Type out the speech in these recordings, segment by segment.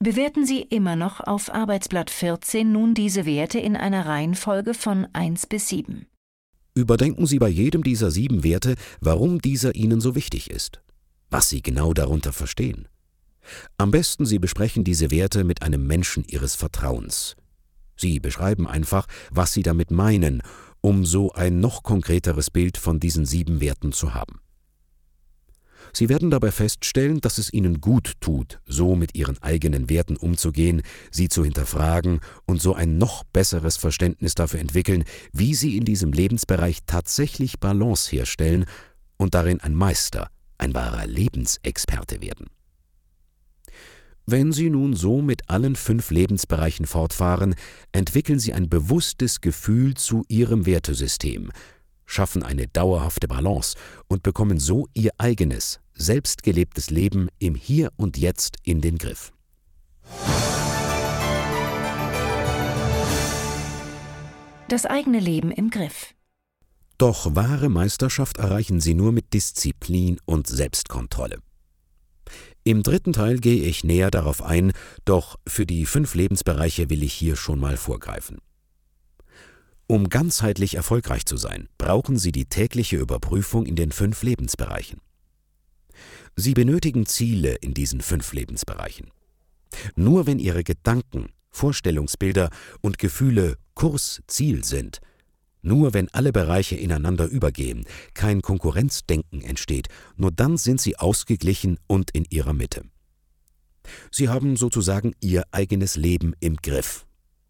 Bewerten Sie immer noch auf Arbeitsblatt 14 nun diese Werte in einer Reihenfolge von 1 bis 7. Überdenken Sie bei jedem dieser 7 Werte, warum dieser Ihnen so wichtig ist, was Sie genau darunter verstehen. Am besten Sie besprechen diese Werte mit einem Menschen Ihres Vertrauens. Sie beschreiben einfach, was Sie damit meinen, um so ein noch konkreteres Bild von diesen 7 Werten zu haben. Sie werden dabei feststellen, dass es Ihnen gut tut, so mit Ihren eigenen Werten umzugehen, sie zu hinterfragen und so ein noch besseres Verständnis dafür entwickeln, wie Sie in diesem Lebensbereich tatsächlich Balance herstellen und darin ein Meister, ein wahrer Lebensexperte werden. Wenn Sie nun so mit allen 5 Lebensbereichen fortfahren, entwickeln Sie ein bewusstes Gefühl zu Ihrem Wertesystem, schaffen eine dauerhafte Balance und bekommen so Ihr eigenes, selbstgelebtes Leben im Hier und Jetzt in den Griff. Das eigene Leben im Griff. Doch wahre Meisterschaft erreichen Sie nur mit Disziplin und Selbstkontrolle. Im 3. Teil gehe ich näher darauf ein, doch für die 5 Lebensbereiche will ich hier schon mal vorgreifen. Um ganzheitlich erfolgreich zu sein, brauchen Sie die tägliche Überprüfung in den 5 Lebensbereichen. Sie benötigen Ziele in diesen 5 Lebensbereichen. Nur wenn Ihre Gedanken, Vorstellungsbilder und Gefühle Kurs-Ziel sind, nur wenn alle Bereiche ineinander übergehen, kein Konkurrenzdenken entsteht, nur dann sind Sie ausgeglichen und in Ihrer Mitte. Sie haben sozusagen Ihr eigenes Leben im Griff.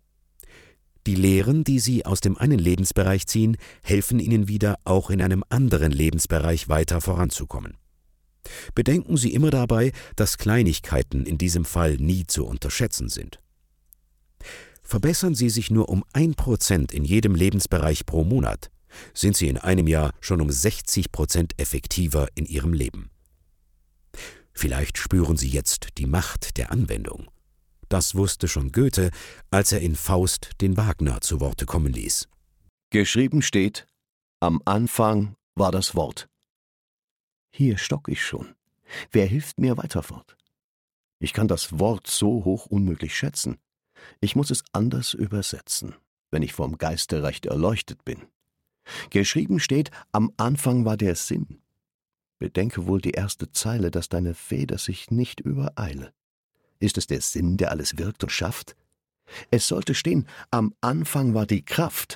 Die Lehren, die Sie aus dem einen Lebensbereich ziehen, helfen Ihnen wieder, auch in einem anderen Lebensbereich weiter voranzukommen. Bedenken Sie immer dabei, dass Kleinigkeiten in diesem Fall nie zu unterschätzen sind. Verbessern Sie sich nur um 1% in jedem Lebensbereich pro Monat, sind Sie in einem Jahr schon um 60% effektiver in Ihrem Leben. Vielleicht spüren Sie jetzt die Macht der Anwendung. Das wusste schon Goethe, als er in Faust den Wagner zu Worte kommen ließ. Geschrieben steht, am Anfang war das Wort. Hier stock ich schon. Wer hilft mir weiter fort? Ich kann das Wort so hoch unmöglich schätzen. Ich muss es anders übersetzen, wenn ich vom Geiste recht erleuchtet bin. Geschrieben steht, am Anfang war der Sinn. Bedenke wohl die erste Zeile, dass deine Feder sich nicht übereile. Ist es der Sinn, der alles wirkt und schafft? Es sollte stehen, am Anfang war die Kraft.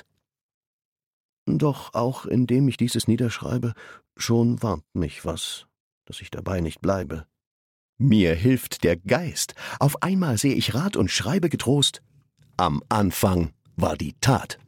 Doch auch indem ich dieses niederschreibe, schon warnt mich was, dass ich dabei nicht bleibe. Mir hilft der Geist. Auf einmal sehe ich Rat und schreibe getrost, am Anfang war die Tat.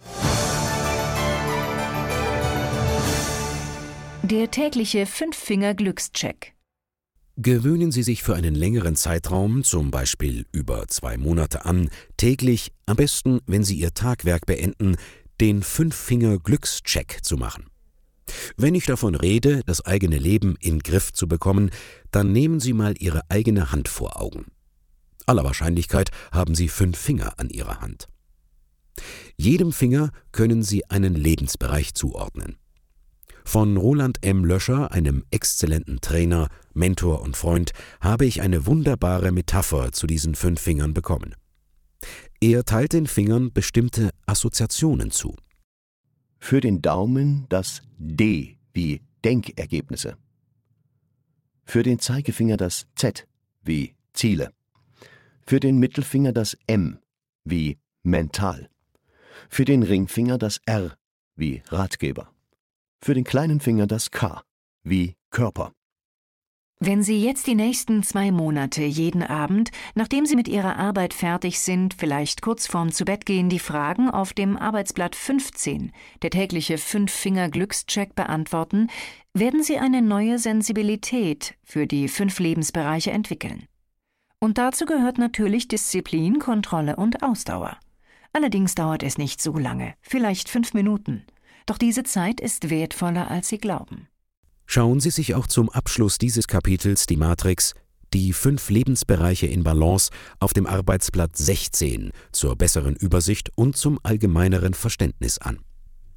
Der tägliche 5-Finger-Glückscheck. Gewöhnen Sie sich für einen längeren Zeitraum, zum Beispiel über 2 Monate an, täglich, am besten, wenn Sie Ihr Tagwerk beenden, den 5-Finger-Glückscheck zu machen. Wenn ich davon rede, das eigene Leben in Griff zu bekommen, dann nehmen Sie mal Ihre eigene Hand vor Augen. Aller Wahrscheinlichkeit haben Sie 5 Finger an Ihrer Hand. Jedem Finger können Sie einen Lebensbereich zuordnen. Von Roland M. Löscher, einem exzellenten Trainer, Mentor und Freund, habe ich eine wunderbare Metapher zu diesen 5 Fingern bekommen. Er teilt den Fingern bestimmte Assoziationen zu. Für den Daumen das D wie Denkergebnisse. Für den Zeigefinger das Z wie Ziele. Für den Mittelfinger das M wie mental. Für den Ringfinger das R wie Ratgeber. Für den kleinen Finger das K wie Körper. Wenn Sie jetzt die nächsten 2 Monate jeden Abend, nachdem Sie mit Ihrer Arbeit fertig sind, vielleicht kurz vorm Zubettgehen, die Fragen auf dem Arbeitsblatt 15, der tägliche 5-Finger-Glückscheck, beantworten, werden Sie eine neue Sensibilität für die 5 Lebensbereiche entwickeln. Und dazu gehört natürlich Disziplin, Kontrolle und Ausdauer. Allerdings dauert es nicht so lange, vielleicht 5 Minuten. Doch diese Zeit ist wertvoller, als Sie glauben. Schauen Sie sich auch zum Abschluss dieses Kapitels die Matrix »Die 5 Lebensbereiche in Balance« auf dem Arbeitsblatt 16 zur besseren Übersicht und zum allgemeineren Verständnis an.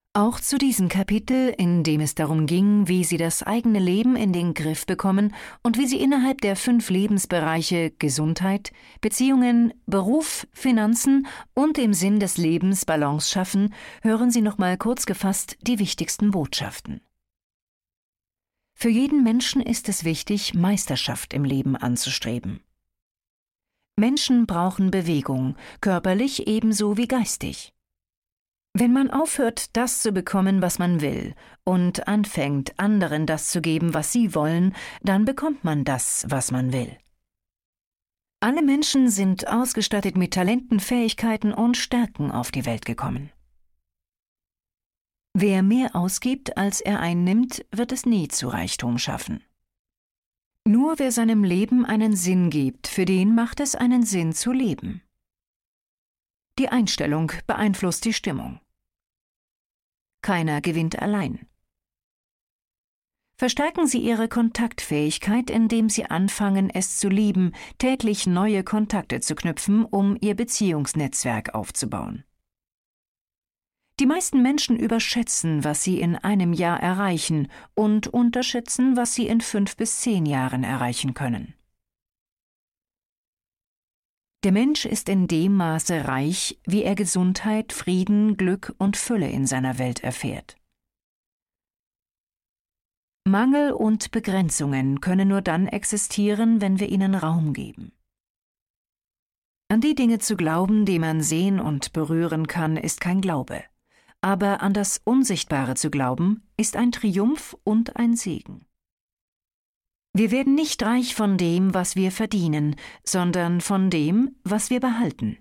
Auch zu diesem Kapitel, in dem es darum ging, wie Sie das eigene Leben in den Griff bekommen und wie Sie innerhalb der 5 Lebensbereiche Gesundheit, Beziehungen, Beruf, Finanzen und im Sinn des Lebens Balance schaffen, hören Sie nochmal kurz gefasst die wichtigsten Botschaften. Für jeden Menschen ist es wichtig, Meisterschaft im Leben anzustreben. Menschen brauchen Bewegung, körperlich ebenso wie geistig. Wenn man aufhört, das zu bekommen, was man will, und anfängt, anderen das zu geben, was sie wollen, dann bekommt man das, was man will. Alle Menschen sind ausgestattet mit Talenten, Fähigkeiten und Stärken auf die Welt gekommen. Wer mehr ausgibt, als er einnimmt, wird es nie zu Reichtum schaffen. Nur wer seinem Leben einen Sinn gibt, für den macht es einen Sinn zu leben. Die Einstellung beeinflusst die Stimmung. Keiner gewinnt allein. Verstärken Sie Ihre Kontaktfähigkeit, indem Sie anfangen, es zu lieben, täglich neue Kontakte zu knüpfen, um Ihr Beziehungsnetzwerk aufzubauen. Die meisten Menschen überschätzen, was sie in einem Jahr erreichen, und unterschätzen, was sie in 5 bis 10 Jahren erreichen können. Der Mensch ist in dem Maße reich, wie er Gesundheit, Frieden, Glück und Fülle in seiner Welt erfährt. Mangel und Begrenzungen können nur dann existieren, wenn wir ihnen Raum geben. An die Dinge zu glauben, die man sehen und berühren kann, ist kein Glaube. Aber an das Unsichtbare zu glauben, ist ein Triumph und ein Segen. Wir werden nicht reich von dem, was wir verdienen, sondern von dem, was wir behalten.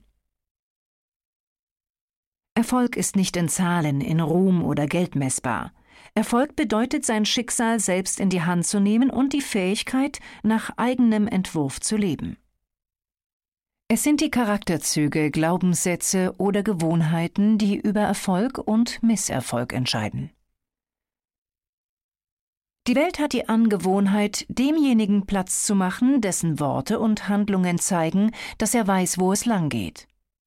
Erfolg ist nicht in Zahlen, in Ruhm oder Geld messbar. Erfolg bedeutet, sein Schicksal selbst in die Hand zu nehmen und die Fähigkeit, nach eigenem Entwurf zu leben. Es sind die Charakterzüge, Glaubenssätze oder Gewohnheiten, die über Erfolg und Misserfolg entscheiden. Die Welt hat die Angewohnheit, demjenigen Platz zu machen, dessen Worte und Handlungen zeigen, dass er weiß, wo es lang geht.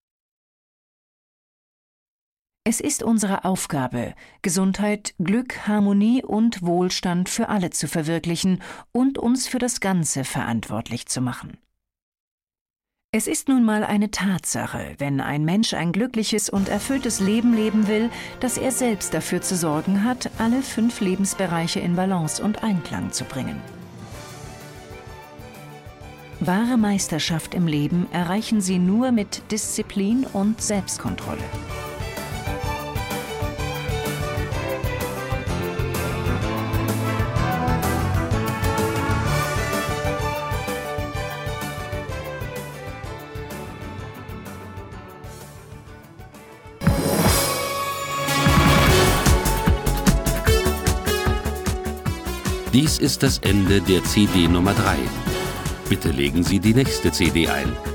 Es ist unsere Aufgabe, Gesundheit, Glück, Harmonie und Wohlstand für alle zu verwirklichen und uns für das Ganze verantwortlich zu machen. Es ist nun mal eine Tatsache, wenn ein Mensch ein glückliches und erfülltes Leben leben will, dass er selbst dafür zu sorgen hat, alle 5 Lebensbereiche in Balance und Einklang zu bringen. Wahre Meisterschaft im Leben erreichen Sie nur mit Disziplin und Selbstkontrolle. Dies ist das Ende der CD Nummer 3. Bitte legen Sie die nächste CD ein.